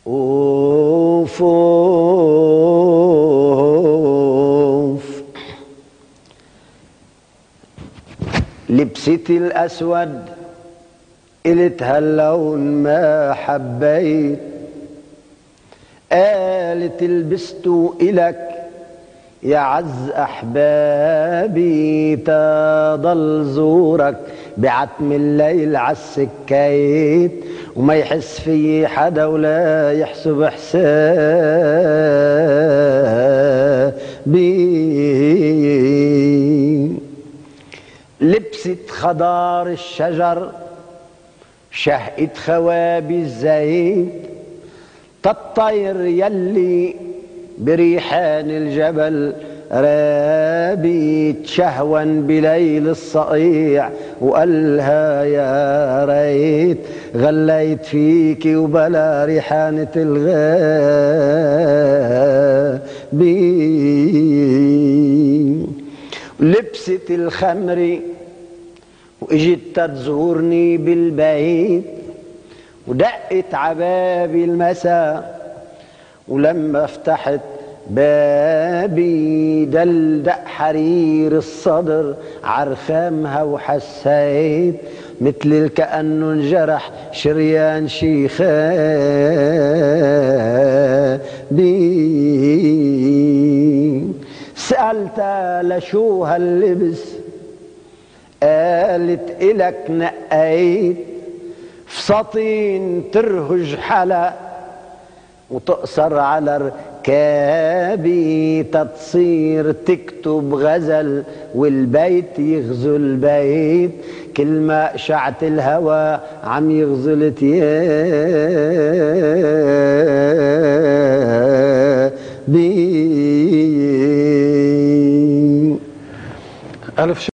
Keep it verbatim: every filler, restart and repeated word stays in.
اوف اوف لبستي الاسود قلت هاللون ما حبيت، قالت لبسته إلك يا عز أحبابي تضل زورك بعتم الليل عالسكايت، وما يحس في حدا ولا يحسب حسابي. لبست خضار الشجر شهقت خوابي الزيت، كالطير يلي بريحان الجبل رابي تشهون بليل الصقيع، وقالها يا ريت غليت فيكي وبلا ريحانة الغابي. لبست الخمري واجت تزورني بالبيت، ودقت عبابي المساء، ولما فتحت بابي دلدق حرير الصدر عرخامها، وحسيت مثل كأنه انجرح شريان شيخابي. سألتها لشو هاللبس، قالت إلك نقيت فساتين ترهج حلا وتقصر على ركابي، تتصير تكتب غزل والبيت يغزو البيت، كل ما أشعت الهوى عم يغزل تيابي. ألف